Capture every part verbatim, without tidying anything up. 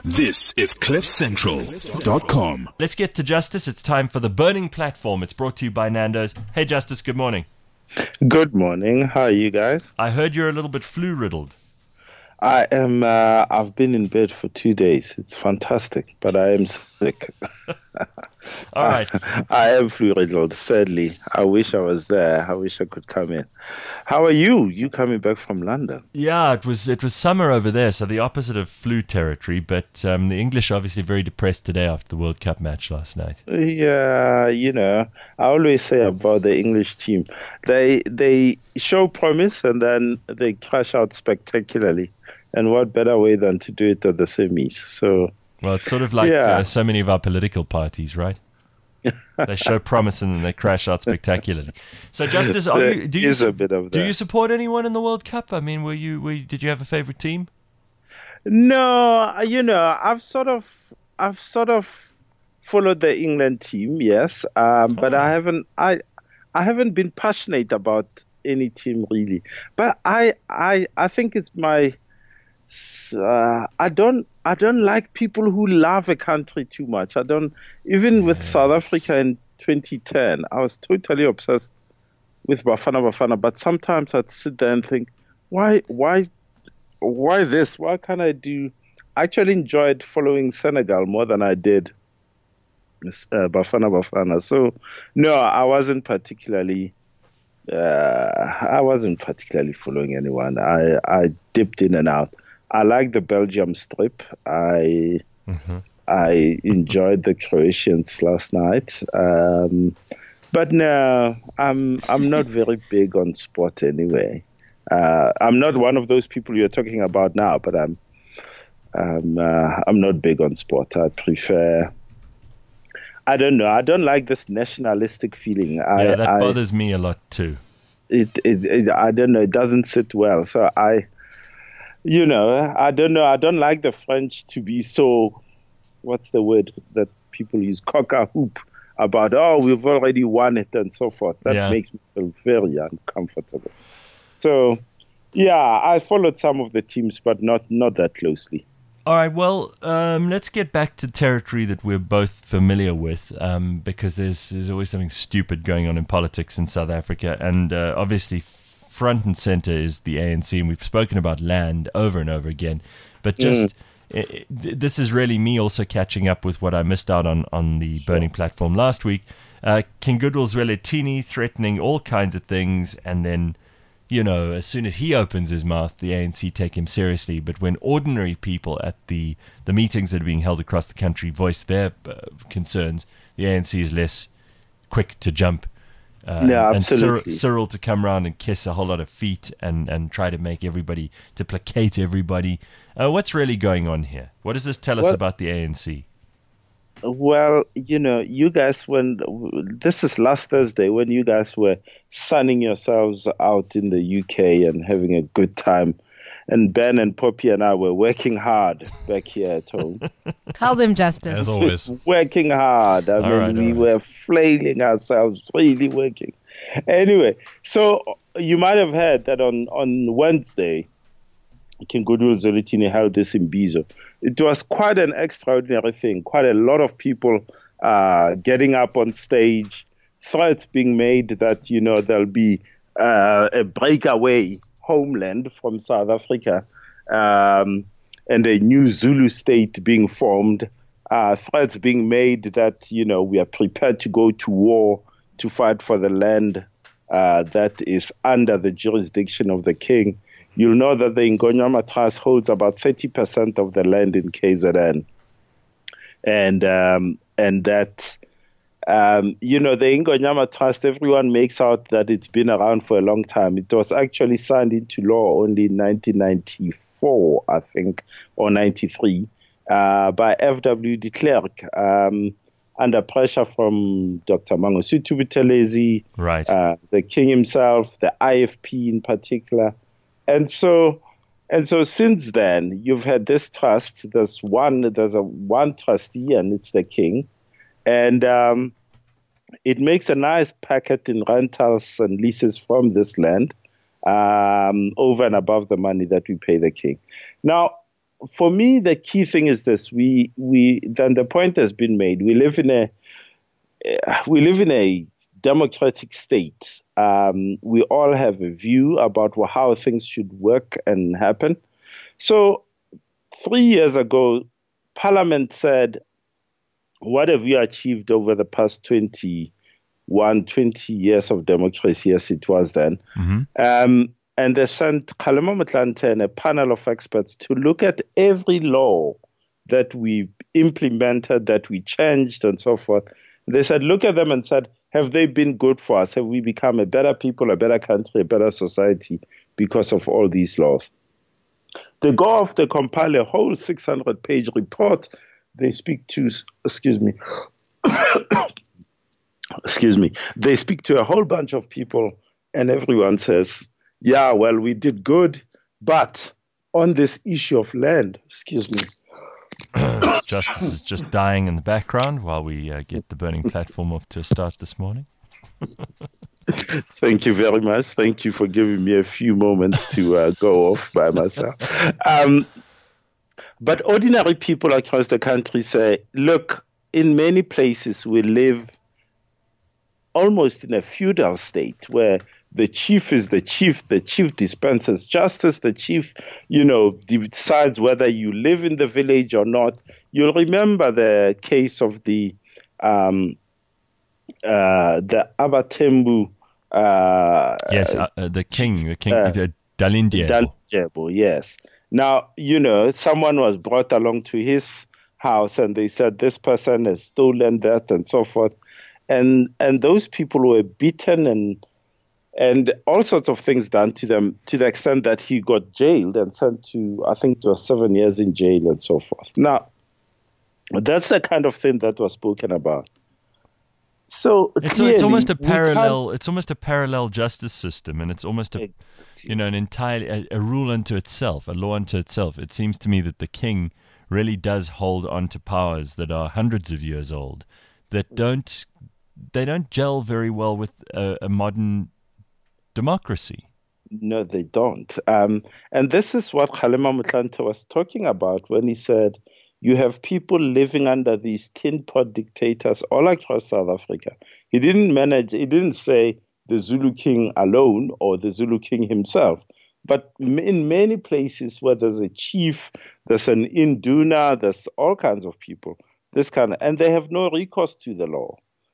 This is cliff central dot com. Let's get to Justice. It's time for the Burning Platform. It's brought to you by Nando's. Hey, Justice, good morning. Good morning. How are you guys? I heard you're a little bit flu-riddled. I am, uh, I've been in bed for two days. It's fantastic, but I am sick. All right. I am flu-riddled, sadly. I wish I was there. I wish I could come in. How are you? You coming back from London? Yeah, it was it was summer over there, so the opposite of flu territory, but um, the English are obviously very depressed today after the World Cup match last night. Yeah, you know, I always say about the English team, they they show promise and then they crash out spectacularly. And what better way than to do it at the semis? So, well, it's sort of like yeah. uh, so many of our political parties, right? They show promise and then they crash out spectacularly. So, Justice, are you, do you is a bit of do that. you support anyone in the World Cup? I mean, were you, were you did you have a favorite team? No, you know, I've sort of I've sort of followed the England team, yes, um, but Oh. I haven't I I haven't been passionate about any team really. But I I I think it's my Uh, I don't. I don't like people who love a country too much. I don't. Even with Yes. South Africa in twenty ten, I was totally obsessed with Bafana Bafana. But sometimes I'd sit there and think, why, why, why this? Why can't I do? I actually enjoyed following Senegal more than I did uh, Bafana Bafana. So no, I wasn't particularly. Uh, I wasn't particularly following anyone. I I dipped in and out. I like the Belgium strip. I Mm-hmm. I enjoyed the Croatians last night. Um, but no, I'm I'm not very big on sport anyway. Uh, I'm not one of those people you're talking about now, but I'm I'm uh, I'm not big on sport. I prefer. I don't know. I don't like this nationalistic feeling. I, Yeah, that I, bothers me a lot too. it, it, it I don't know, it doesn't sit well. So I, you know, I don't know. I don't like the French to be so, what's the word that people use, cock a hoop about, oh, we've already won it and so forth. That Yeah. makes me feel very uncomfortable. So, yeah, I followed some of the teams, but not, not that closely. All right, well, um, let's get back to territory that we're both familiar with, um, because there's there's always something stupid going on in politics in South Africa, and uh, obviously front and center is the A N C, and we've spoken about land over and over again, but just i i- this is really me also catching up with what I missed out on on the Burning Platform last week. Uh, King Goodwill Zwelithini threatening all kinds of things, and then, you know, as soon as he opens his mouth, the A N C take him seriously. But when ordinary people at the, the meetings that are being held across the country voice their uh, concerns, the A N C is less quick to jump. Uh, Yeah, and Cyril, absolutely. Cyril to come around and kiss a whole lot of feet and, and try to make everybody, to placate everybody. Uh, what's really going on here? What does this tell us Well- about the A N C? Well, you know, you guys, when this is last Thursday, when you guys were sunning yourselves out in the U K and having a good time, and Ben and Poppy and I were working hard back here at home. Tell them, Justice. As always. Working hard. I All mean, right, we all right. were flailing ourselves, really working. Anyway, so you might have heard that on, on Wednesday, King Goodwill Zwelithini held this in Bizo. It was quite an extraordinary thing. Quite a lot of people uh, getting up on stage, threats being made that, you know, there'll be uh, a breakaway homeland from South Africa um, and a new Zulu state being formed. Uh, threats being made that, you know, we are prepared to go to war to fight for the land uh, that is under the jurisdiction of the king. You'll know that the Ngonyama Trust holds about thirty percent of the land in K Z N. And um, and that, um, you know, the Ngonyama Trust, everyone makes out that it's been around for a long time. It was actually signed into law only in nineteen ninety-four, I think, or ninety-three, uh, by F W de Klerk, um, under pressure from Doctor Mangosuthu Buthelezi, Right. uh, the king himself, the I F P in particular. And so, and so since then, you've had this trust. There's one, there's a one trustee, and it's the king, and um, it makes a nice packet in rentals and leases from this land, um, over and above the money that we pay the king. Now, for me, the key thing is this: we we then the point has been made. We live in a uh, we live in a democratic state. Um, we all have a view about how things should work and happen. So, three years ago, Parliament said, "What have you achieved over the past twenty-one, twenty years of democracy?" As it was then. Mm-hmm. Um, And they sent Kgalema Motlanthe and a panel of experts to look at every law that we implemented, that we changed, and so forth. They said, look at them and said, have they been good for us? Have we become a better people, a better country, a better society because of all these laws? They go off, they compile a whole six hundred page report. They speak to, excuse me, excuse me, they speak to a whole bunch of people, and everyone says, yeah, well, we did good, but on this issue of land, excuse me. Justice is just dying in the background while we uh, get the burning platform off to a start this morning. Thank you very much. Thank you for giving me a few moments to uh, go off by myself. Um, but ordinary people across the country say, look, in many places we live almost in a feudal state where the chief is the chief, the chief dispenses justice, the chief, you know, decides whether you live in the village or not. You'll remember the case of the um, uh, the Abatembu. Uh, yes, uh, uh, the king, the king, uh, the Dalindyebo. Dalindyebo, yes. Now, you know, someone was brought along to his house and they said this person has stolen that and so forth. And and those people were beaten and and all sorts of things done to them to the extent that he got jailed and sent to, I think it was seven years in jail and so forth. Now, that's the kind of thing that was spoken about. So it's, clearly, it's almost a parallel. It's almost a parallel justice system, and it's almost a, you know, an entirely a, a rule unto itself, a law unto itself. It seems to me that the king really does hold on to powers that are hundreds of years old, that don't they don't gel very well with a, a modern democracy. No, they don't. Um, and this is what Kgalema Motlanthe was talking about when he said, you have people living under these tin pot dictators all across South Africa. He didn't manage, he didn't say the Zulu king alone or the Zulu king himself, but in many places where there's a chief, there's an induna, there's all kinds of people, this kind of, and they have no recourse to the law.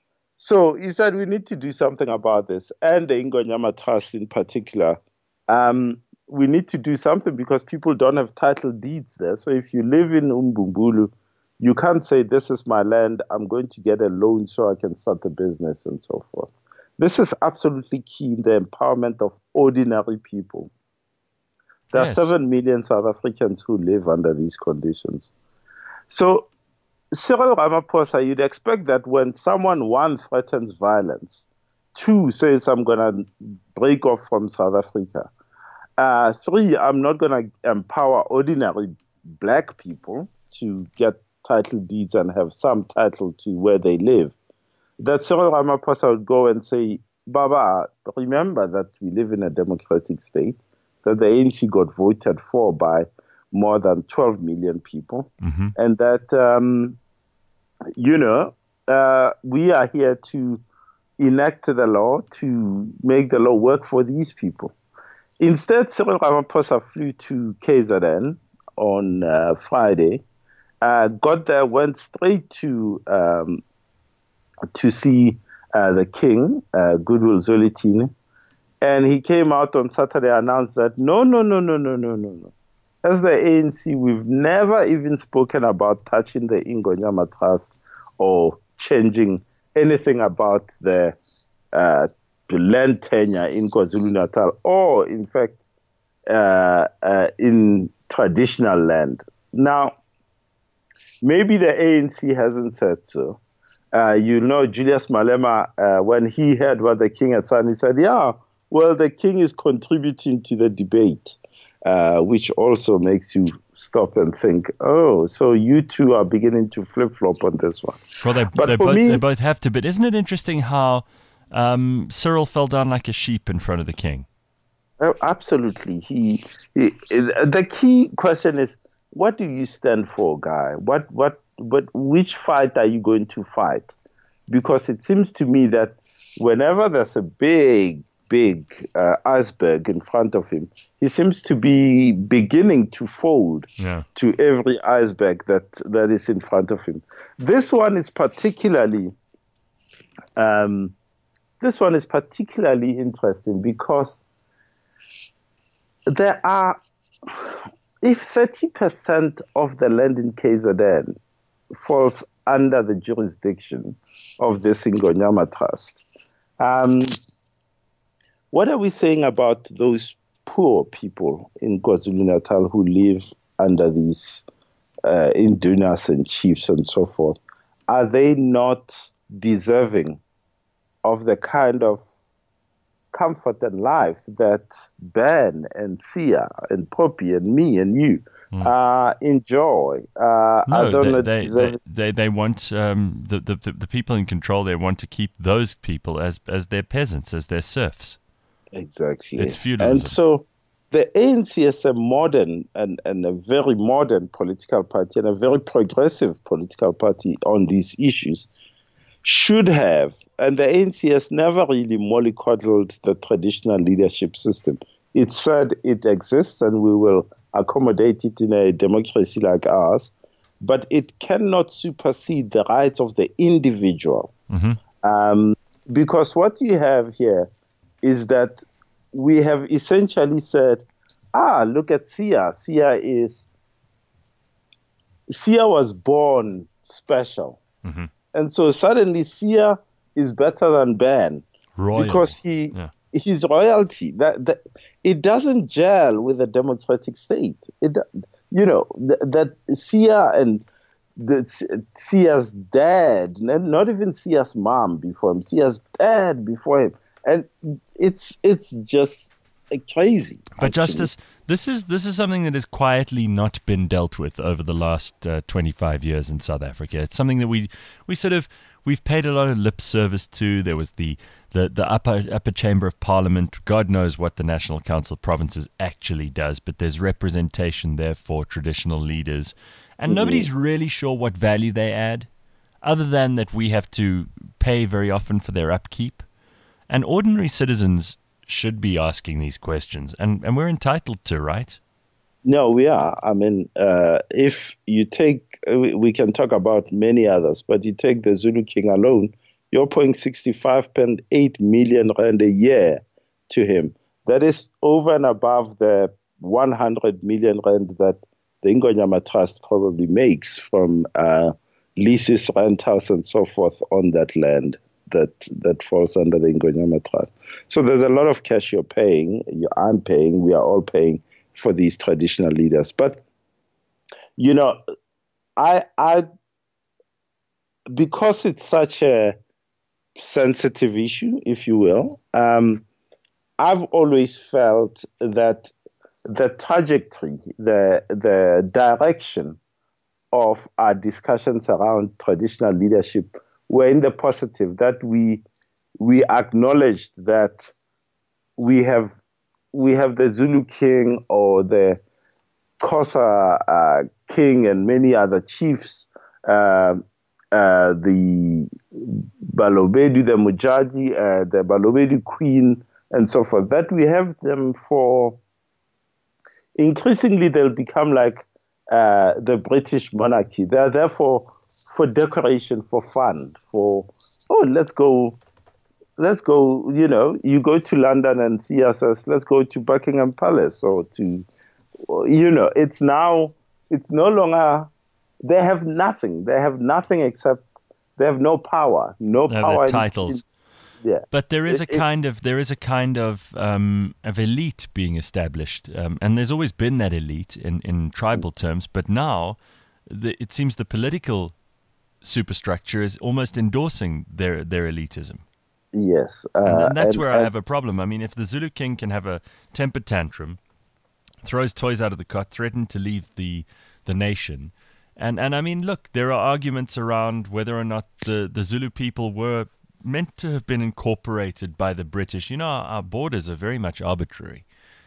So he said we need to do something about this, and the Ingonyama Trust in particular. Um, we need to do something because people don't have title deeds there. So if you live in Umbumbulu, you can't say, this is my land, I'm going to get a loan so I can start a business and so forth. This is absolutely key in the empowerment of ordinary people. There yes. are seven million South Africans who live under these conditions. So Cyril Ramaphosa, you'd expect that when someone, one, threatens violence, two, says, I'm going to break off from South Africa, uh, three, I'm not going to empower ordinary black people to get title deeds and have some title to where they live, that Cyril Ramaphosa would go and say, Baba, remember that we live in a democratic state, that the A N C got voted for by more than twelve million people, mm-hmm. and that, um, you know, uh, we are here to enact the law, to make the law work for these people. Instead, Cyril Ramaphosa flew to K Z N on uh, Friday, uh, got there, went straight to um, to see uh, the king, uh, Goodwill Zwelithini, and he came out on Saturday and announced that no, no, no, no, no, no, no, no. As the A N C, we've never even spoken about touching the Ingonyama Trust or changing anything about the uh, land tenure in KwaZulu-Natal or, in fact, uh, uh, in traditional land. Now, maybe the A N C hasn't said so. Uh, you know, Julius Malema, uh, when he heard what the king had said, he said, yeah, well, the king is contributing to the debate, uh, which also makes you stop and think, oh, so you two are beginning to flip-flop on this one. Well, they, but they, for both, me, they both have to, but isn't it interesting how um, Cyril fell down like a sheep in front of the king? Oh, absolutely. He, he, the key question is, what do you stand for, guy? What, what, but which fight are you going to fight? Because it seems to me that whenever there's a big, big uh, iceberg in front of him, he seems to be beginning to fold yeah. to every iceberg that, that is in front of him. This one is particularly, um, this one is particularly interesting because there are, if thirty percent of the land in K Z N falls under the jurisdiction of the Ingonyama Trust, um, what are we saying about those poor people in KwaZulu-Natal who live under these uh, indunas and chiefs and so forth? Are they not deserving of the kind of comfort and life that Ben and Sia and Poppy and me and you mm. uh, enjoy? Uh, no, they, they, they, they, they want um, the, the the people in control. They want to keep those people as as their peasants, as their serfs. Exactly. It's feudalism. And so the A N C is a modern and, and a very modern political party and a very progressive political party on these issues. Should have, and the A N C has never really mollycoddled the traditional leadership system. It said it exists and we will accommodate it in a democracy like ours, but it cannot supersede the rights of the individual. Mm-hmm. Um, because what you have here is that we have essentially said, ah, look at Sia. Sia is, Sia was born special. Mm-hmm. And so suddenly Sia is better than Ben Royal. because he yeah. his royalty that, that it doesn't gel with a democratic state. It you know th- that Sia and the Sia's dad, not even Sia's mom before him, Sia's dad before him, and it's it's just crazy. But actually. Justice, this is this is something that has quietly not been dealt with over the last uh, twenty-five years in South Africa. It's something that we we sort of we've paid a lot of lip service to. There was the the, the upper upper chamber of parliament. God knows what the National Council of Provinces actually does, but there's representation there for traditional leaders, and mm-hmm. nobody's really sure what value they add, other than that we have to pay very often for their upkeep, and ordinary citizens should be asking these questions, and, and we're entitled to, right? No, we are. I mean, uh, if you take, we, we can talk about many others, but you take the Zulu King alone, you're paying sixty-five point eight million rand a year to him. That is over and above the one hundred million rand that the Ingonyama Trust probably makes from uh, leases, rentals, and so forth on that land that that falls under the Ingonyama Trust. So there's a lot of cash you're paying, you, I'm paying, we are all paying for these traditional leaders. But, you know, I, I, because it's such a sensitive issue, if you will, um, I've always felt that the trajectory, the the direction of our discussions around traditional leadership were in the positive, that we we acknowledged that we have we have the Zulu King or the Xhosa uh, King and many other chiefs, uh, uh, the Balobedu, the Mujaji, uh, the Balobedu Queen, and so forth, that we have them for, increasingly they'll become like uh, the British monarchy. They're there for for decoration, for fun, for, oh, let's go, let's go, you know, you go to London and see us as, let's go to Buckingham Palace or to, you know, it's now, it's no longer, they have nothing. They have nothing except, they have no power, no they power. Have titles. In, yeah. But there is it, a kind it, of, there is a kind of, um, of elite being established. Um, and there's always been that elite in, in tribal terms, but now the, it seems the political superstructure is almost endorsing their their elitism. Yes. Uh, and, and that's and, where and, I have a problem. I mean, if the Zulu King can have a temper tantrum, throws toys out of the cot, threaten to leave the the nation, and, and I mean, look, there are arguments around whether or not the, the Zulu people were meant to have been incorporated by the British. You know, our, our borders are very much arbitrary.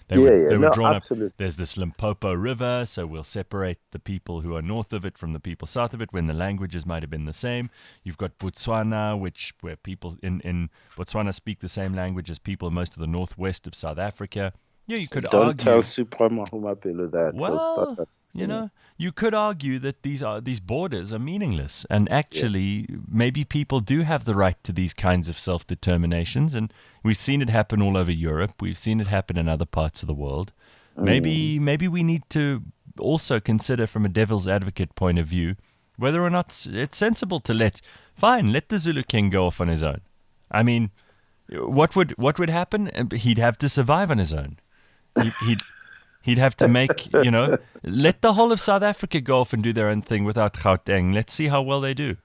They Yeah, were, yeah, they were no, drawn absolutely. up. There's this Limpopo River, so we'll separate the people who are north of it from the people south of it when the languages might have been the same. You've got Botswana, which where people in, in Botswana speak the same language as people in most of the northwest of South Africa. Yeah, you could Don't argue. tell Suprema Humapelo that. He'll start Well, you singing. know, you could argue that these are these borders are meaningless, and actually, maybe people do have the right to these kinds of self-determinations, and we've seen it happen all over Europe. We've seen it happen in other parts of the world. Maybe, maybe we need to also consider, from a devil's advocate point of view, whether or not it's sensible to let fine let the Zulu King go off on his own. I mean, what would what would happen? He'd have to survive on his own. He'd, he'd he'd have to make, you know, let the whole of South Africa go off and do their own thing without Gauteng. Let's see how well they do.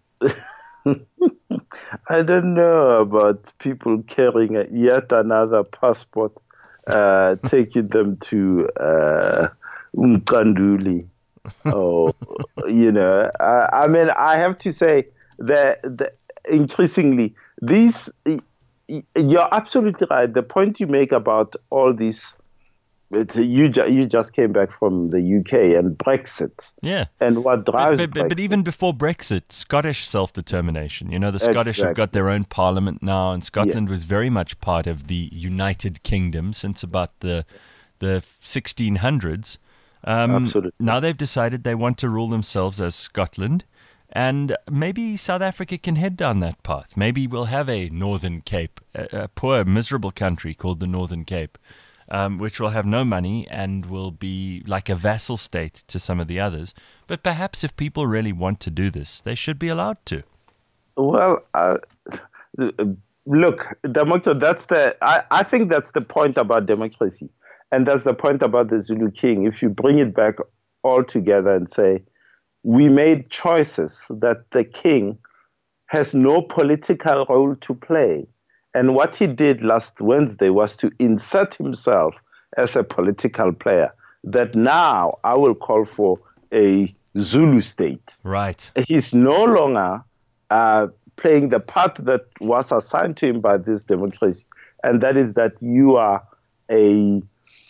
I don't know about people carrying a, yet another passport, uh, taking them to uh, Umkanduli. Oh, you know, uh, I mean, I have to say that, that increasingly, these, you're absolutely right. The point you make about all these, it's, you, ju- you just came back from the U K and Brexit. Yeah. And what drives but, but, Brexit. but even before Brexit, Scottish self-determination. You know, the Scottish have got their own parliament now, and Scotland yeah. was very much part of the United Kingdom since about the the sixteen hundreds. Um, Absolutely. Now they've decided they want to rule themselves as Scotland, and maybe South Africa can head down that path. Maybe we'll have a Northern Cape, a, a poor, miserable country called the Northern Cape. Um, which will have no money and will be like a vassal state to some of the others. But perhaps if people really want to do this, they should be allowed to. Well, uh, look, democracy, that's the, I, I think that's the point about democracy. And that's the point about the Zulu King. If you bring it back all together and say, we made choices that the king has no political role to play. And what he did last Wednesday was to insert himself as a political player, that now I will call for a Zulu state. Right. He's no longer uh, playing the part that was assigned to him by this democracy, and that is that you are a,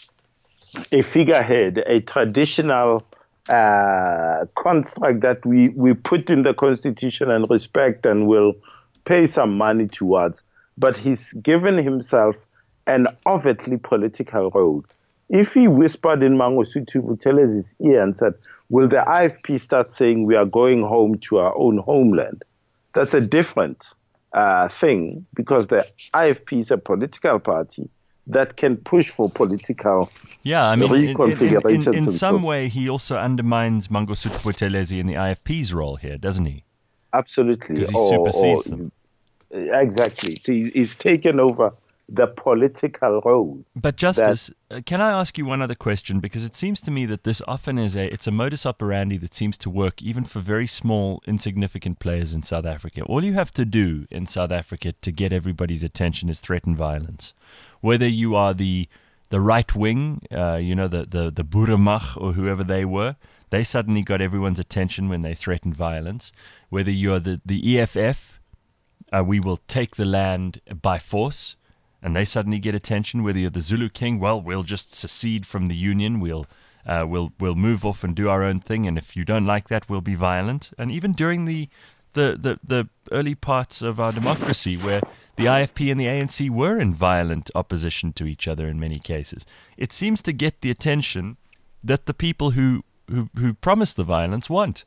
a figurehead, a traditional uh, construct that we, we put in the constitution and respect and will pay some money towards. But he's given himself an overtly political role. If he whispered in Mangosuthu Buthelez's ear and said, will the I F P start saying we are going home to our own homeland? That's a different uh, thing, because the I F P is a political party that can push for political yeah, I mean, in, in, in, in, in some so. way, he also undermines Mangosuthu Buthelezi in the I F P's role here, doesn't he? Absolutely. Because he or, supersedes or, them. Exactly. So he's taken over the political role. But Justice, that, can I ask you one other question? Because it seems to me that this often is a it's a modus operandi that seems to work even for very small, insignificant players in South Africa. All you have to do in South Africa to get everybody's attention is threaten violence. Whether you are the the right wing, uh, you know, the the the Boeremag or whoever they were, they suddenly got everyone's attention when they threatened violence. Whether you are the the E F F. Uh, we will take the land by force, and they suddenly get attention. Whether you're the Zulu King, well, we'll just secede from the union. We'll, uh, we'll, we'll move off and do our own thing. And if you don't like that, we'll be violent. And even during the, the, the, the early parts of our democracy, where the I F P and the A N C were in violent opposition to each other in many cases, it seems to get the attention that the people who, who, who promise the violence want.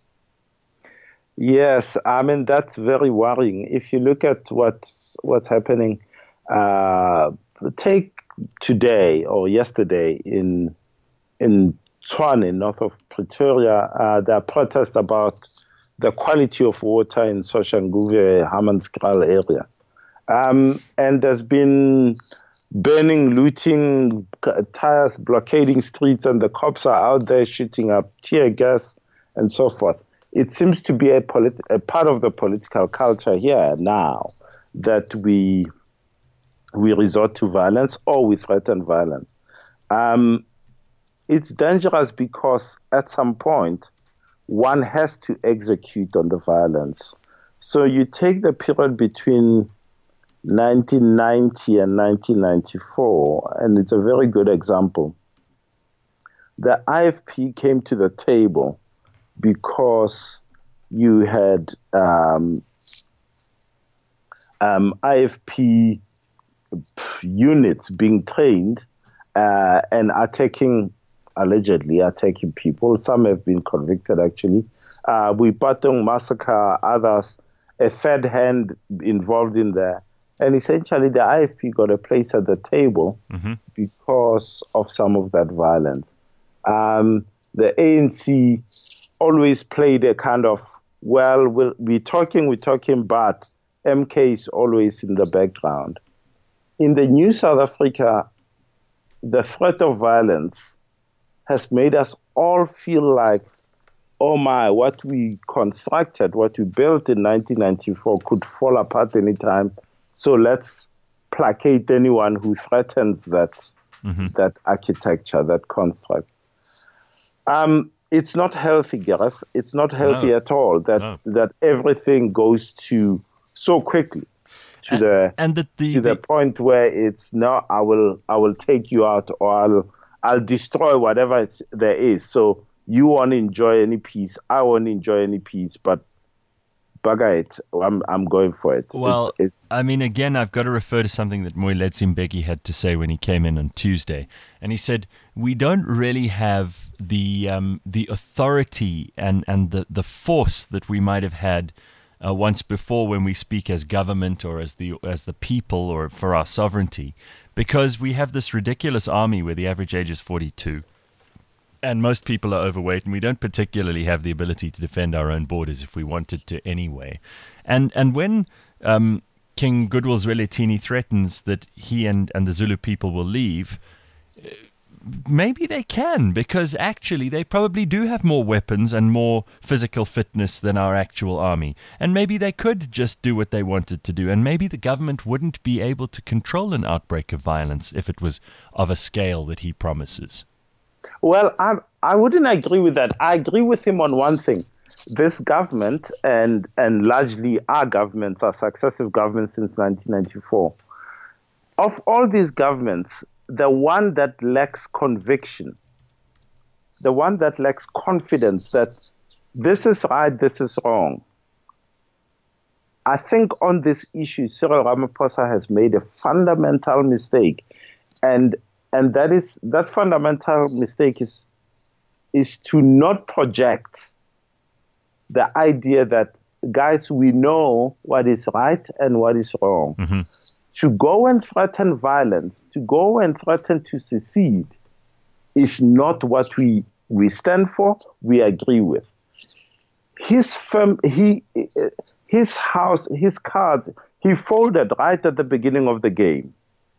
Yes, I mean, that's very worrying. If you look at what's, what's happening, uh, take today or yesterday in in Tshwane, north of Pretoria, uh, there are protests about the quality of water in Soshanguve, Hammanskraal area. Um, and there's been burning, looting, tires blockading streets, and the cops are out there shooting up tear gas and so forth. It seems to be a, polit- a part of the political culture here now that we we resort to violence or we threaten violence. Um, it's dangerous because at some point one has to execute on the violence. So you take the period between nineteen ninety and nineteen ninety-four, and it's a very good example. The I F P came to the table because you had um, um, I F P units being trained uh, and attacking, allegedly attacking people. Some have been convicted, actually. Uh, Boipatong massacre, others, a third hand involved in there. And essentially, the I F P got a place at the table mm-hmm. because of some of that violence. Um, the A N C always played a kind of, well, we'll we're talking, we're talking, but M K is always in the background. In the new South Africa, the threat of violence has made us all feel like, oh my, what we constructed, what we built in nineteen ninety-four could fall apart anytime. So let's placate anyone who threatens that mm-hmm. that architecture, that construct. Um, it's not healthy, Gareth. It's not healthy no. at all that no. that everything goes to so quickly to and, the and the, the, to the, the point where it's no, I will I will take you out, or I'll I'll destroy whatever it's, there is. So you won't enjoy any peace. I won't enjoy any peace, but bugger it, I'm I'm going for it. Well, it's, it's, I mean, again, I've got to refer to something that Moeletsi Mbeki had to say when he came in on Tuesday, and he said we don't really have the um, the authority and and the the force that we might have had uh, once before when we speak as government or as the as the people or for our sovereignty, because we have this ridiculous army where the average age is forty-two. And most people are overweight, and we don't particularly have the ability to defend our own borders if we wanted to anyway. And and when um, King Goodwill Zwelithini threatens that he and, and the Zulu people will leave, maybe they can, because actually they probably do have more weapons and more physical fitness than our actual army. And maybe they could just do what they wanted to do, and maybe the government wouldn't be able to control an outbreak of violence if it was of a scale that he promises. Well, I I wouldn't agree with that. I agree with him on one thing. This government, and and largely our governments, our successive governments since nineteen ninety-four, of all these governments, the one that lacks conviction, the one that lacks confidence that this is right, this is wrong. I think on this issue, Cyril Ramaphosa has made a fundamental mistake, and And that is that fundamental mistake is is to not project the idea that, guys, we know what is right and what is wrong. Mm-hmm. To go and threaten violence, to go and threaten to secede, is not what we we stand for. We agree with. His firm, he his house, his cards, he folded right at the beginning of the game.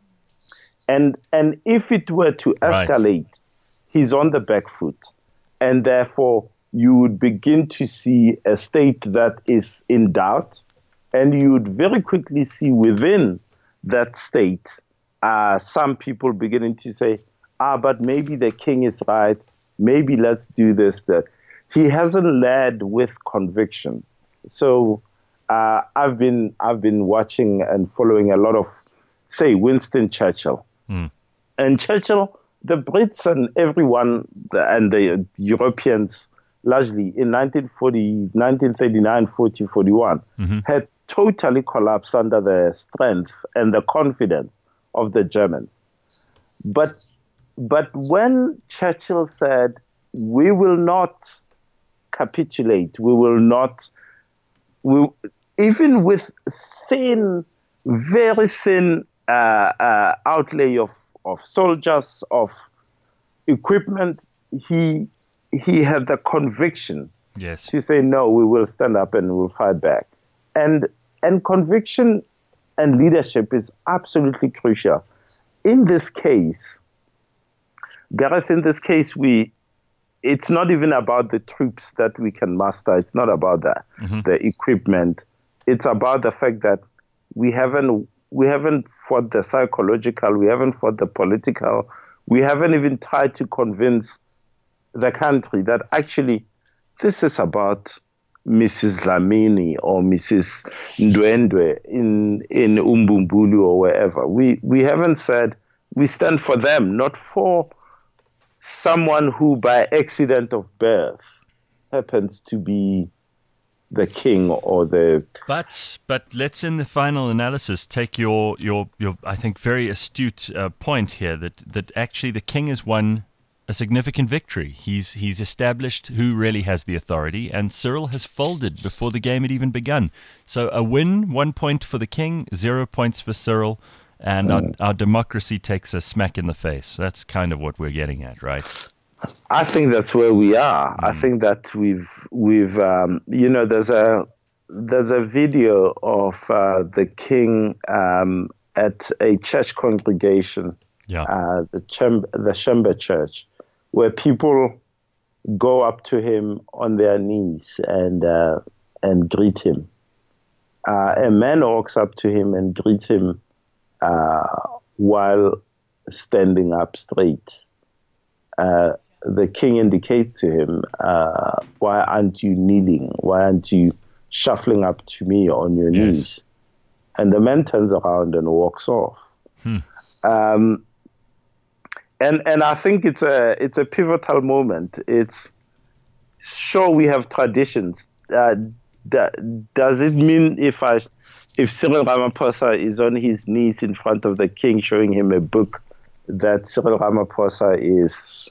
And and if it were to escalate, right. he's on the back foot. And therefore, you would begin to see a state that is in doubt. And you would very quickly see within that state uh, some people beginning to say, ah, but maybe the king is right. Maybe let's do this. That he hasn't led with conviction. So uh, I've been I've been watching and following a lot of, say, Winston Churchill. Mm. And Churchill, the Brits and everyone, and the Europeans, largely in nineteen forty, nineteen thirty-nine, forty, forty-one, mm-hmm. had totally collapsed under the strength and the confidence of the Germans. But, but when Churchill said, we will not capitulate, we will not, we, even with thin, very thin Uh, uh, outlay of, of soldiers, of equipment, he he had the conviction yes. to say, no, we will stand up and we'll fight back. And and conviction and leadership is absolutely crucial. In this case, Gareth, in this case, we it's not even about the troops that we can muster. It's not about that, mm-hmm. the equipment. It's about the fact that we haven't We haven't fought the psychological, we haven't fought the political, we haven't even tried to convince the country that actually this is about Missus Dlamini or Missus Ndwendwe in in Umbumbulu or wherever. We we haven't said we stand for them, not for someone who by accident of birth happens to be the king or the. But but let's in the final analysis take your your your I think very astute uh, point here that that actually the king has won a significant victory. He's he's established who really has the authority, and Cyril has folded before the game had even begun. So a win, one point for the king, zero points for Cyril, and mm. our, our democracy takes a smack in the face. That's kind of what we're getting at, right? I think that's where we are. Mm. I think that we've we've um, you know there's a there's a video of uh, the king um, at a church congregation, yeah, uh, the Chembe, the Shembe Church, where people go up to him on their knees and uh, and greet him. Uh, a man walks up to him and greets him uh, while standing up straight. Uh, the king indicates to him, uh, why aren't you kneeling? Why aren't you shuffling up to me on your yes. knees? And the man turns around and walks off. Hmm. Um, And and I think it's a it's a pivotal moment. It's sure we have traditions. Uh, d- does it mean if I if Cyril Ramaphosa is on his knees in front of the king showing him a book that Cyril Ramaphosa is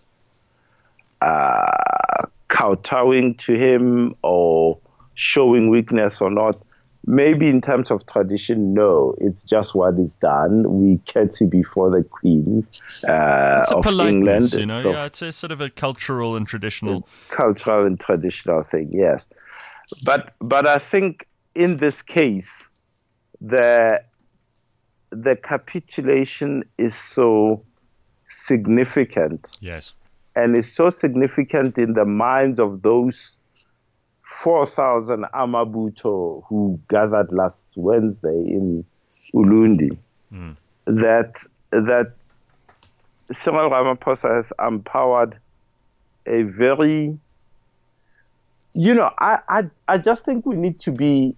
uh, kowtowing to him or showing weakness or not? Maybe in terms of tradition, no. It's just what is done. We curtsy before the Queen uh, it's a of politeness, England. You know, so, yeah, it's a sort of a cultural and traditional, cultural and traditional thing. Yes, but but I think in this case, the the capitulation is so significant. Yes, and it's so significant in the minds of those four thousand Amabuto who gathered last Wednesday in Ulundi, mm. that that Cyril Ramaphosa has empowered a very, you know, I, I, I just think we need to be,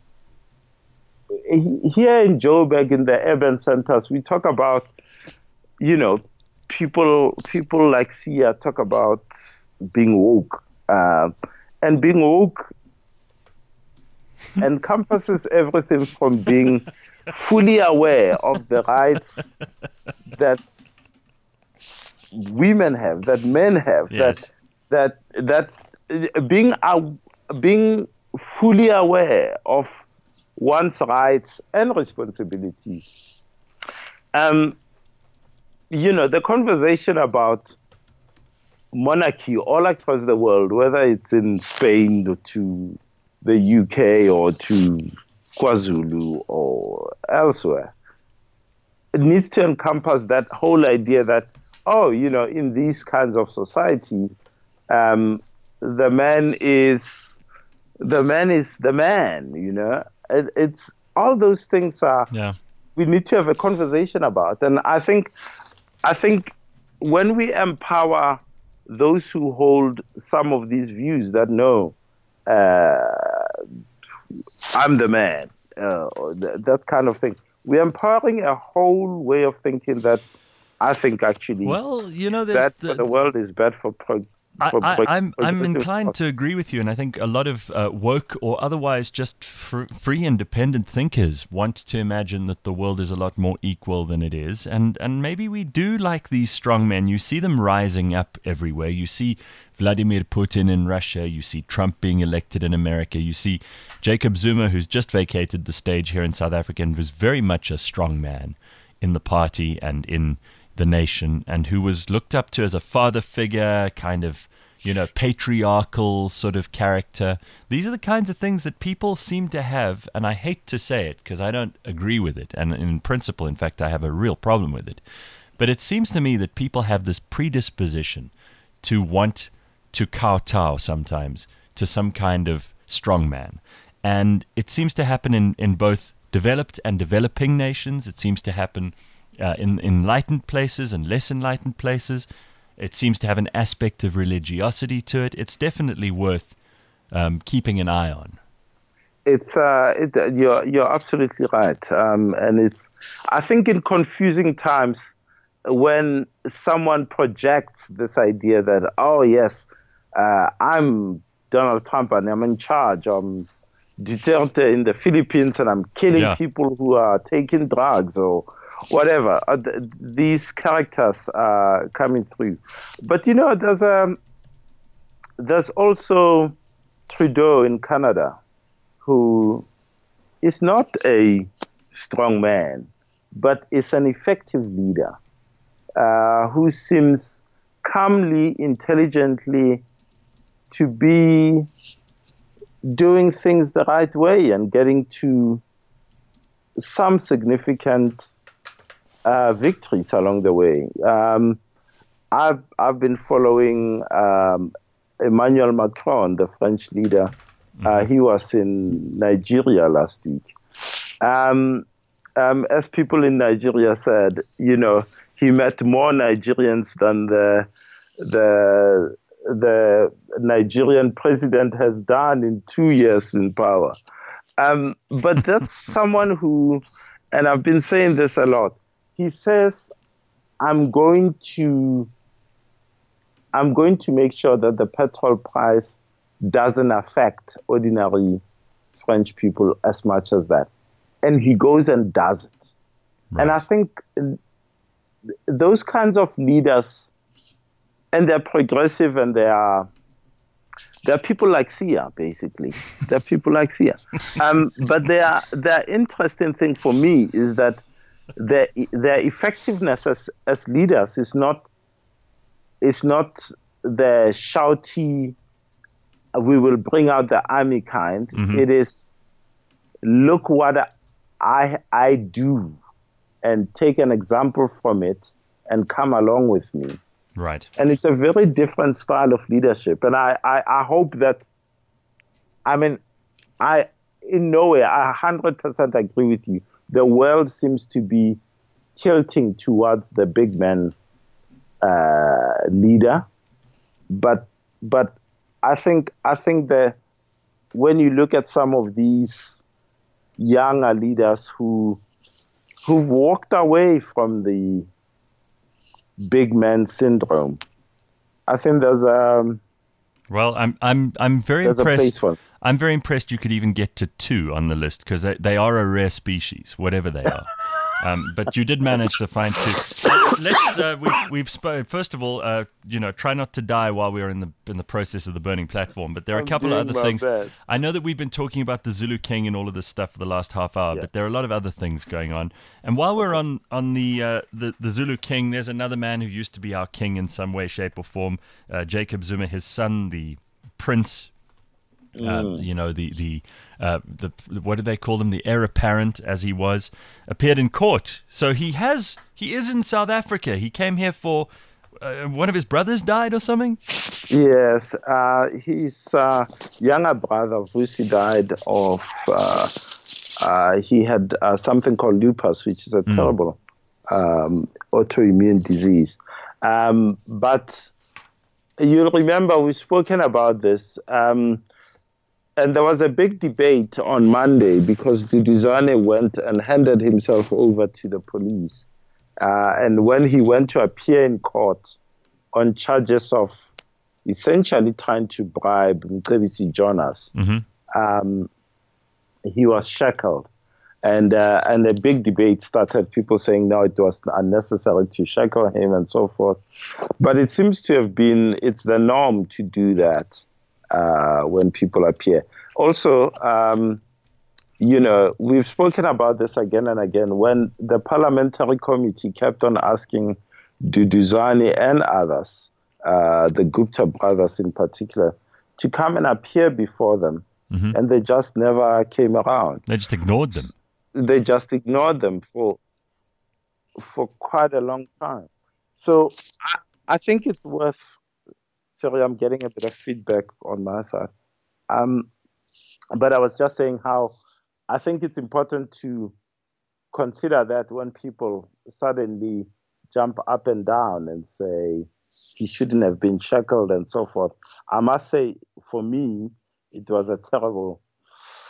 here in Joburg, in the urban centers, we talk about, you know, people, people like Sia talk about being woke, uh, and being woke encompasses everything from being fully aware of the rights that women have, that men have, yes. that that that being uh, being fully aware of one's rights and responsibilities. Um, you know, the conversation about monarchy all across the world, whether it's in Spain or to the U K or to KwaZulu or elsewhere, it needs to encompass that whole idea that, oh, you know, in these kinds of societies, um, the man is the man is the man. You know, it, it's all those things are. Yeah. We need to have a conversation about, and I think, I think, when we empower those who hold some of these views that no. Uh, I'm the man, uh, or th- that kind of thing. We're empowering a whole way of thinking that I think actually, well, you know, there's bad the, for the world is bad for. Pro- for I, pro- I, I'm I'm inclined to agree with you, and I think a lot of uh, woke or otherwise just fr- free, independent thinkers want to imagine that the world is a lot more equal than it is, and and maybe we do like these strong men. You see them rising up everywhere. You see Vladimir Putin in Russia. You see Trump being elected in America. You see Jacob Zuma, who's just vacated the stage here in South Africa and was very much a strong man in the party and in the nation, and who was looked up to as a father figure, kind of, you know, patriarchal sort of character. These are the kinds of things that people seem to have, and I hate to say it because I don't agree with it, and in principle, in fact, I have a real problem with it. But it seems to me that people have this predisposition to want to kowtow sometimes to some kind of strongman. And it seems to happen in, in both developed and developing nations. It seems to happen uh, in enlightened places and less enlightened places. It seems to have an aspect of religiosity to it. It's definitely worth um, keeping an eye on. It's uh, it, you're you're absolutely right, um, and it's I think in confusing times when someone projects this idea that oh yes, uh, I'm Donald Trump and I'm in charge. I'm Duterte in the Philippines and I'm killing Yeah. people who are taking drugs or whatever. Uh, th- these characters are coming through, but you know there's um there's also Trudeau in Canada, who is not a strong man, but is an effective leader, uh, who seems calmly, intelligently to be doing things the right way and getting to some significant uh, victories along the way. Um, I've I've been following um, Emmanuel Macron, the French leader. Uh, he was in Nigeria last week. Um, um, as people in Nigeria said, you know, he met more Nigerians than the the the Nigerian president has done in two years in power. Um, but that's someone who, and I've been saying this a lot. He says, "I'm going to, I'm going to make sure that the petrol price doesn't affect ordinary French people as much as that," and he goes and does it. Right. And I think those kinds of leaders, and they're progressive, and they are they're people like Sia, basically. They're people like Sia. Um, but their their interesting thing for me is that their their effectiveness as as leaders is not is not the shouty, we will bring out the army kind. Mm-hmm. It is, look what I I do, and take an example from it and come along with me. Right. And it's a very different style of leadership. And I, I, I hope that, I mean, I in no way, I one hundred percent agree with you. The world seems to be tilting towards the big man uh, leader. But but I think I think that when you look at some of these younger leaders who who've walked away from the big man syndrome, I think there's um well I'm I'm I'm very there's impressed a place for I'm very impressed you could even get to two on the list, because they, they are a rare species, whatever they are. Um, but you did manage to find two. Uh, let's uh, we, we've spoken. First of all, uh, you know, try not to die while we are in the in the process of the burning platform. But there are I'm a couple of other things. Best. I know that we've been talking about the Zulu King and all of this stuff for the last half hour, yeah. but there are a lot of other things going on. And while we're on on the uh, the the Zulu King, there's another man who used to be our king in some way, shape, or form. Uh, Jacob Zuma, his son, the Prince. Uh, Mm. you know, the the uh, the what do they call them? The heir apparent, as he was, appeared in court. So he has he is in South Africa. He came here for uh, one of his brothers died or something. Yes, uh, his uh, younger brother Vusi died of. Uh, uh, he had uh, something called lupus, which is a mm. terrible um, autoimmune disease. Um, but you'll remember we've spoken about this. Um, And there was a big debate on Monday because Duduzane went and handed himself over to the police. Uh, and when he went to appear in court on charges of essentially trying to bribe Mcebisi Jonas, mm-hmm. um, he was shackled. And uh, and a big debate started, people saying, no, it was unnecessary to shackle him and so forth. But it seems to have been, it's the norm to do that. Uh, when people appear. Also, um, you know, we've spoken about this again and again. When the parliamentary committee kept on asking Duduzane and others, uh, the Gupta brothers in particular, to come and appear before them, mm-hmm. and they just never came around. They just ignored them. They just ignored them for for quite a long time. So I, I think it's worth. Sorry, I'm getting a bit of feedback on my side. Um, but I was just saying how I think it's important to consider that when people suddenly jump up and down and say he shouldn't have been shackled and so forth. I must say, for me, it was a terrible,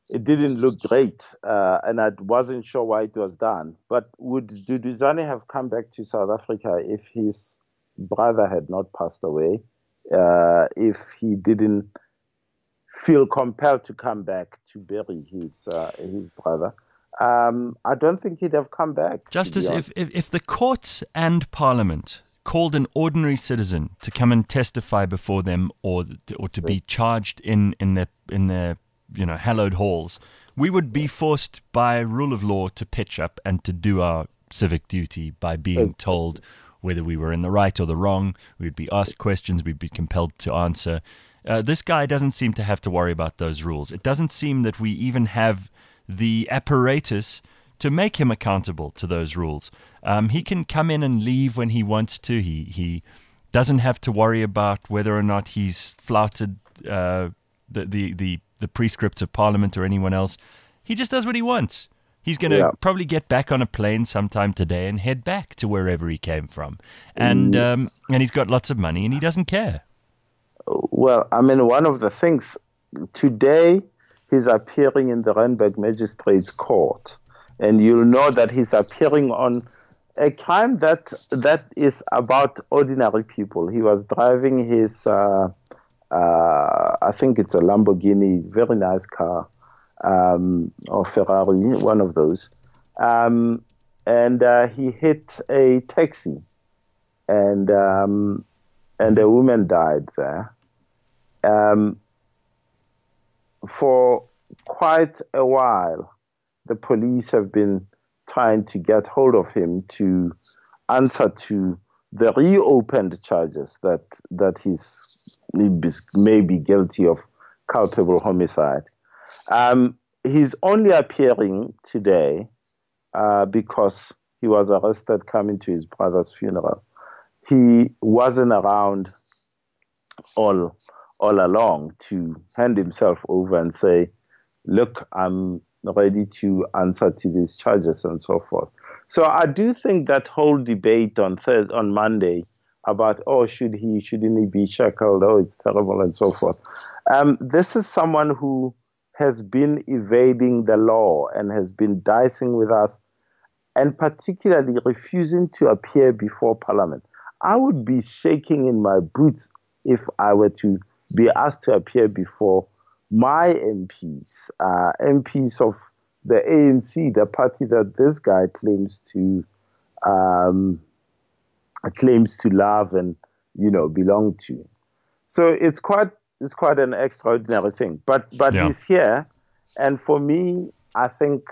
it didn't look great, uh, and I wasn't sure why it was done. But would Duduzane have come back to South Africa if his brother had not passed away, uh, if he didn't feel compelled to come back to bury his uh, his brother? Um, I don't think he'd have come back. Justice, if, if if the courts and Parliament called an ordinary citizen to come and testify before them, or or to be charged in in their in their you know hallowed halls, we would be forced by rule of law to pitch up and to do our civic duty by being told whether we were in the right or the wrong. We'd be asked questions. We'd be compelled to answer. Uh, this guy doesn't seem to have to worry about those rules. It doesn't seem that we even have the apparatus to make him accountable to those rules. Um, he can come in and leave when he wants to. He he doesn't have to worry about whether or not he's flouted uh, the, the, the, the prescripts of Parliament or anyone else. He just does what he wants. He's going to yeah. probably get back on a plane sometime today and head back to wherever he came from. And mm. um, and he's got lots of money and he doesn't care. Well, I mean, one of the things today, he's appearing in the Randburg Magistrates Court, and you'll know that he's appearing on a crime that that is about ordinary people. He was driving his, uh, uh, I think it's a Lamborghini, very nice car, um, or Ferrari, one of those, um, and uh, he hit a taxi, and um, and a woman died there. Um, for quite a while, the police have been trying to get hold of him to answer to the reopened charges that that he's he may be guilty of culpable homicide. Um, he's only appearing today uh, because he was arrested coming to his brother's funeral. He wasn't around all all along to hand himself over and say, look, I'm ready to answer to these charges and so forth. So I do think that whole debate on Thursday, on Monday about, oh, should he, shouldn't he be shackled? Oh, it's terrible and so forth. Um, this is someone who has been evading the law and has been dicing with us and particularly refusing to appear before Parliament. I would be shaking in my boots if I were to be asked to appear before my M Ps, uh, M Ps of the A N C, the party that this guy claims to um, claims to love and you know belong to. So it's quite it's quite an extraordinary thing. But but yeah. he's here, and for me, I think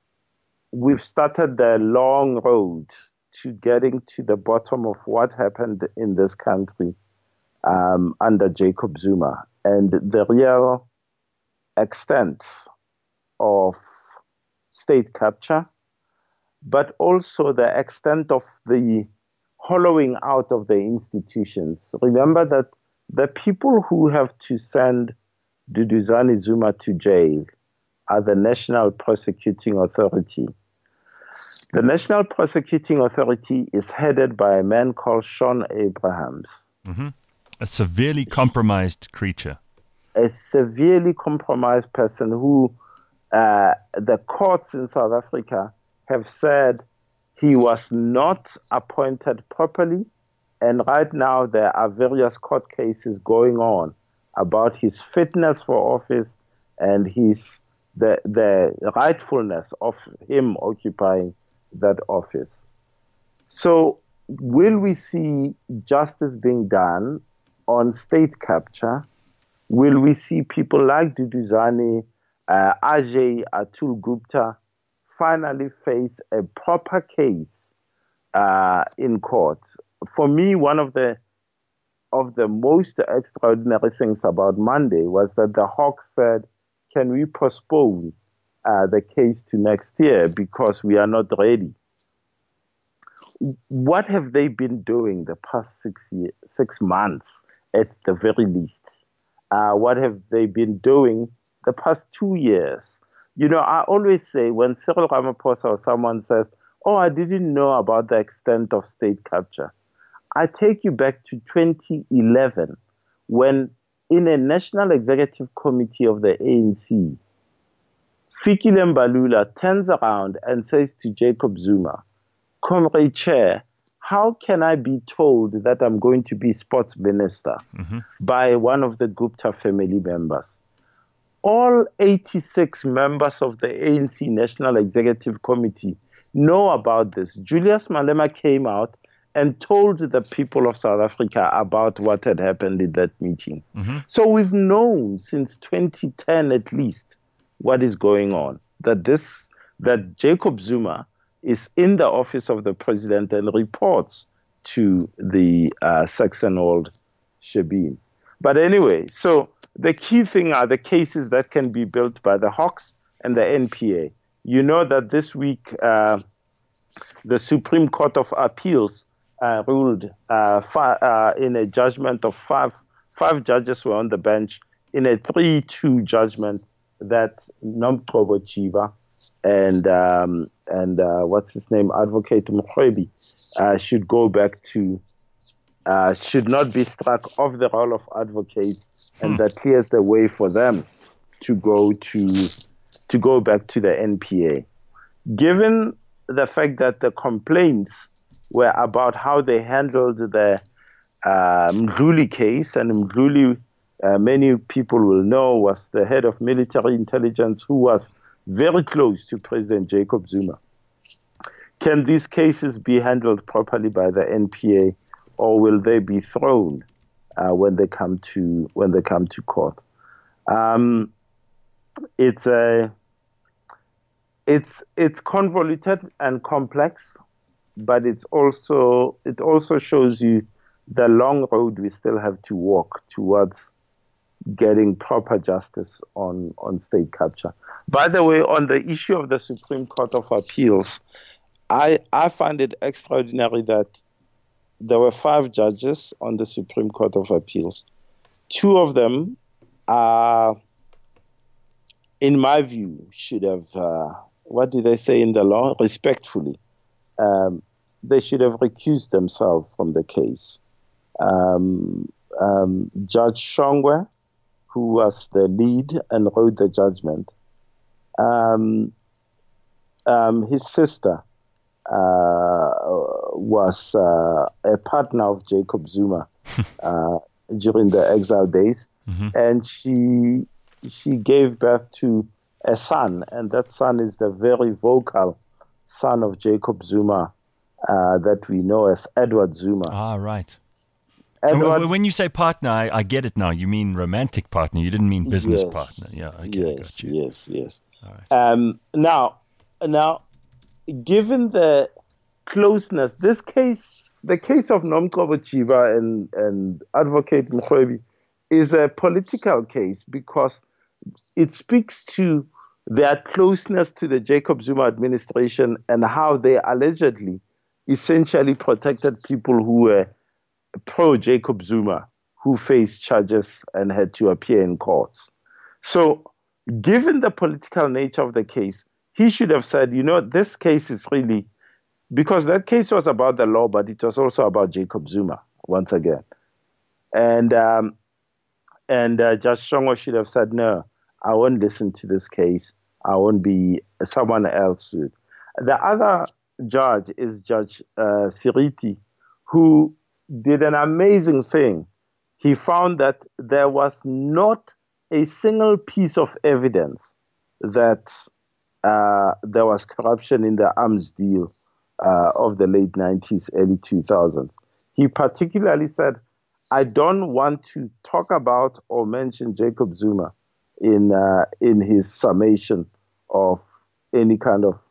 we've started the long road to getting to the bottom of what happened in this country um, under Jacob Zuma and the real extent of state capture, but also the extent of the hollowing out of the institutions. Remember that the people who have to send Duduzane Zuma to jail are the National Prosecuting Authority. The National Prosecuting Authority is headed by a man called Shaun Abrahams. Mm-hmm. A severely compromised creature. A severely compromised person who uh, the courts in South Africa have said he was not appointed properly. And right now there are various court cases going on about his fitness for office and his the the rightfulness of him occupying that office. So will we see justice being done on state capture? Will we see people like Duduzane, uh, Ajay Atul Gupta finally face a proper case uh, in court? For me, one of the of the most extraordinary things about Monday was that the Hawk said, can we postpone uh, the case to next year because we are not ready? What have they been doing the past six year, six months at the very least? Uh, what have they been doing the past two years? You know, I always say when Cyril Ramaphosa or someone says, oh, I didn't know about the extent of state capture, I take you back to twenty eleven when in a National Executive Committee of the A N C, Fikile Mbalula turns around and says to Jacob Zuma, Comrade Chair, how can I be told that I'm going to be sports minister mm-hmm. by one of the Gupta family members? All eighty-six members of the A N C National Executive Committee know about this. Julius Malema came out and told the people of South Africa about what had happened in that meeting. Mm-hmm. So we've known since twenty ten at least what is going on, that this, that Jacob Zuma is in the office of the president and reports to the uh, Saxon-Old Shebeen. But anyway, so the key thing are the cases that can be built by the Hawks and the N P A. You know that this week uh, the Supreme Court of Appeals uh, ruled uh, fi- uh, in a judgment of five, five judges were on the bench in a three two judgment that Nomgcobo Chiba and um, and uh, what's his name, Advocate Mkhwebi, uh, should go back to Uh, should not be struck off the role of advocates, and that clears the way for them to go to to go back to the N P A. Given the fact that the complaints were about how they handled the uh, Mdluli case, and Mdluli, uh, many people will know, was the head of military intelligence who was very close to President Jacob Zuma. Can these cases be handled properly by the N P A? Or will they be thrown uh, when they come to when they come to court? Um, it's a it's it's convoluted and complex, but it's also it also shows you the long road we still have to walk towards getting proper justice on on state capture. By the way, on the issue of the Supreme Court of Appeals, I I find it extraordinary that there were five judges on the Supreme Court of Appeals. Two of them are, in my view, should have, uh, what do they say in the law? Respectfully. Um, they should have recused themselves from the case. Um, um, Judge Shongwe, who was the lead and wrote the judgment, um, um, his sister, Uh, was uh, a partner of Jacob Zuma uh, during the exile days, mm-hmm. and she she gave birth to a son, and that son is the very vocal son of Jacob Zuma uh, that we know as Edward Zuma. Ah, right. Edward, when you say partner, I, I get it now. You mean romantic partner. You didn't mean business yes, partner. Yeah, okay, yes, I got you. Yes, yes. All right. Um, now, now. Given the closeness, this case, the case of Nomgcobo Chiba and, and Advocate Mkhwebi is a political case because it speaks to their closeness to the Jacob Zuma administration and how they allegedly essentially protected people who were pro-Jacob Zuma, who faced charges and had to appear in courts. So given the political nature of the case, he should have said, you know, this case is really, because that case was about the law, but it was also about Jacob Zuma, once again. And um, and uh, Judge Shongwe should have said, no, I won't listen to this case. I won't be someone else sued. The other judge is Judge uh, Siriti, who did an amazing thing. He found that there was not a single piece of evidence that Uh, there was corruption in the arms deal uh, of the late nineties, early two thousands. He particularly said, I don't want to talk about or mention Jacob Zuma in uh, in his summation of any kind of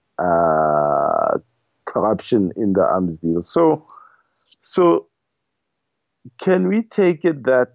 uh, corruption in the arms deal. So, so can we take it that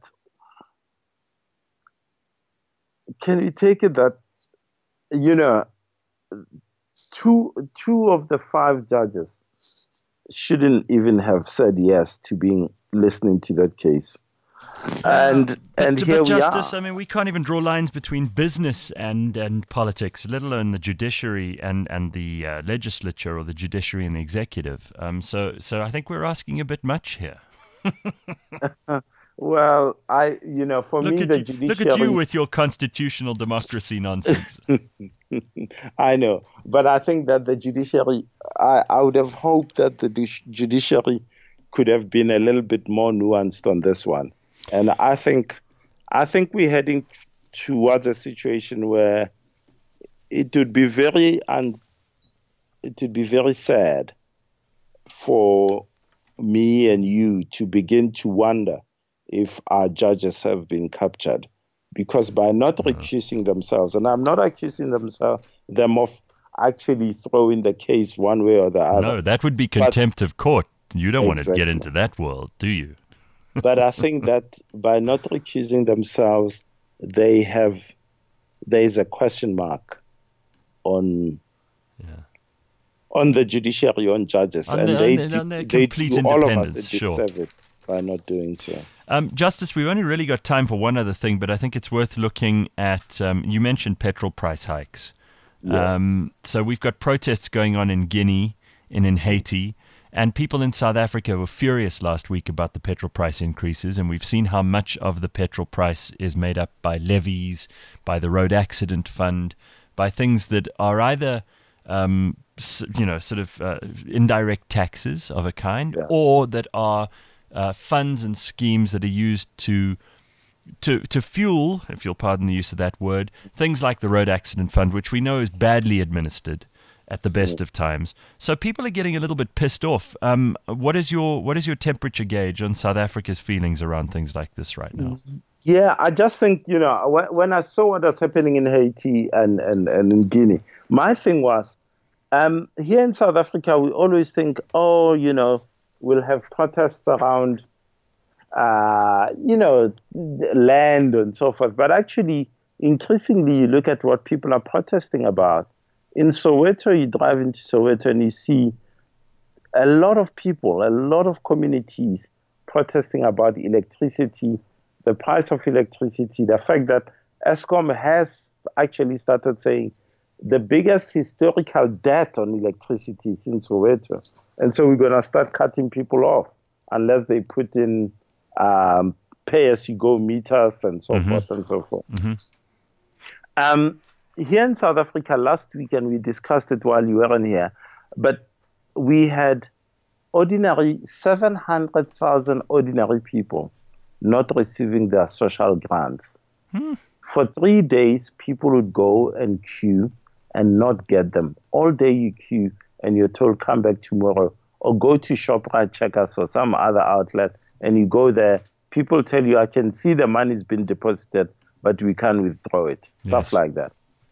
can we take it that you know, two two of the five judges shouldn't even have said yes to being listening to that case, and but, and but here Justice, we are. I mean, we can't even draw lines between business and, and politics, let alone the judiciary and and the uh, legislature or the judiciary and the executive. Um, so so I think we're asking a bit much here. Well, I, you know, for Look me, at the you, judiciary. look at you with your constitutional democracy nonsense. I know, but I think that the judiciary, I, I would have hoped that the ju- judiciary could have been a little bit more nuanced on this one. And I think, I think we're heading towards a situation where it would be very, and it would be very sad for me and you to begin to wonder if our judges have been captured, because by not recusing themselves, and I'm not accusing themselves them of actually throwing the case one way or the other. No, that would be contempt of court. You don't want to Exactly. get into that world, do you? But I think that by not recusing themselves, they have there is a question mark on Yeah. on the judiciary, on judges, On and the- they on the- do, on their they complete do all of us a independence, sure. disservice by not doing so. Um, Justice, we've only really got time for one other thing, but I think it's worth looking at. Um, you mentioned petrol price hikes. Yes. Um, so we've got protests going on in Guinea and in Haiti, and people in South Africa were furious last week about the petrol price increases, and we've seen how much of the petrol price is made up by levies, by the road accident fund, by things that are either um, you know, sort of uh, indirect taxes of a kind, Yeah. or that are uh, funds and schemes that are used to to to fuel, if you'll pardon the use of that word, things like the Road Accident Fund, which we know is badly administered at the best of times. So people are getting a little bit pissed off. Um, what is your what is your temperature gauge on South Africa's feelings around things like this right now? Yeah, I just think, you know, when, when I saw what was happening in Haiti and, and, and in Guinea, my thing was, um, here in South Africa, we always think, oh, you know, we'll have protests around, uh, you know, land and so forth. But actually, increasingly, you look at what people are protesting about. In Soweto, you drive into Soweto and you see a lot of people, a lot of communities protesting about electricity, the price of electricity, the fact that Eskom has actually started saying the biggest historical debt on electricity is in Soweto. And so we're going to start cutting people off unless they put in um, pay-as-you-go meters and so Mm-hmm. forth and so forth. Mm-hmm. Um, here in South Africa, last weekend, we discussed it while you weren't here, but we had ordinary seven hundred thousand ordinary people not receiving their social grants. Hmm. For three days, people would go and queue and not get them. All day you queue and you're told, come back tomorrow, or go to ShopRite Checkers or some other outlet, and you go there. People tell you, I can see the money's been deposited, but we can't withdraw it. Stuff Yes. like that.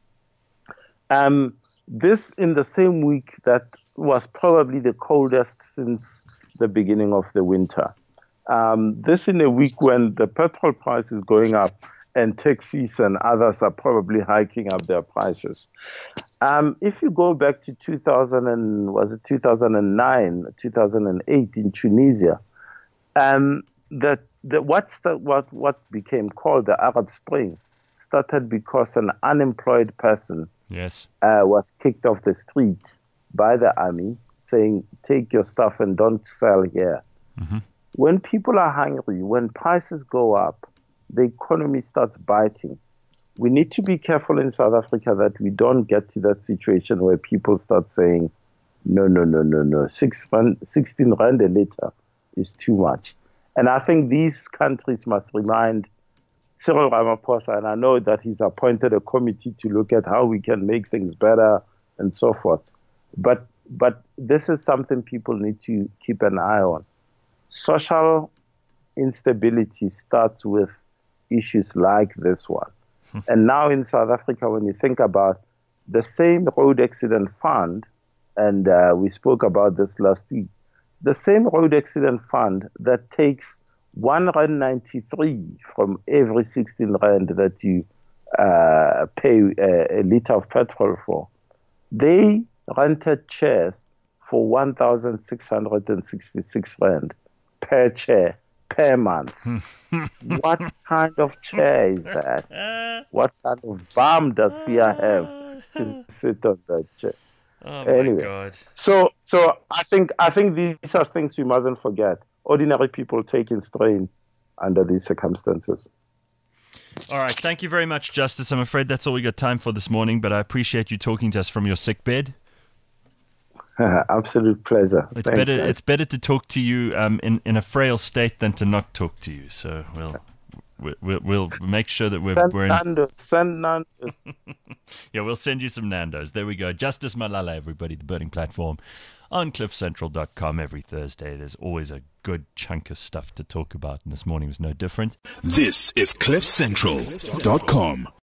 Um, this in the same week that was probably the coldest since the beginning of the winter. Um, this in a week when the petrol price is going up and taxis and others are probably hiking up their prices. Um, if you go back to two thousand and was it two thousand nine, two thousand eight in Tunisia, um, that the, what's the, what what became called the Arab Spring started because an unemployed person Yes. uh, was kicked off the street by the army, saying, "Take your stuff and don't sell here." Mm-hmm. When people are hungry, when prices go up, the economy starts biting. We need to be careful in South Africa that we don't get to that situation where people start saying, no, no, no, no, no, Six rand, sixteen rand a litre is too much. And I think these countries must remind Cyril Ramaphosa, and I know that he's appointed a committee to look at how we can make things better and so forth. But but this is something people need to keep an eye on. Social instability starts with issues like this one. And now in South Africa, when you think about the same road accident fund, and uh, we spoke about this last week, the same road accident fund that takes one rand ninety-three from every sixteen rand that you uh, pay a, a liter of petrol for, they rented chairs for one thousand six hundred sixty-six rand per chair per month. What kind of chair is that? What kind of bum does Sia have to sit on that chair? Oh Anyway. my God. So, so I think I think these are things we mustn't forget. Ordinary people taking strain under these circumstances. All right. Thank you very much, Justice. I'm afraid that's all we got time for this morning, but I appreciate you talking to us from your sick bed. Absolute pleasure. It's Thanks, better. guys. It's better to talk to you um, in in a frail state than to not talk to you. So we'll we'll, we'll make sure that we're Send we're in. Nando's. Send Nando's. Yeah, we'll send you some Nando's. There we go. Justice Malala, everybody. The Burning Platform on cliff central dot com every Thursday. There's always a good chunk of stuff to talk about, and this morning was no different. This is cliff central dot com.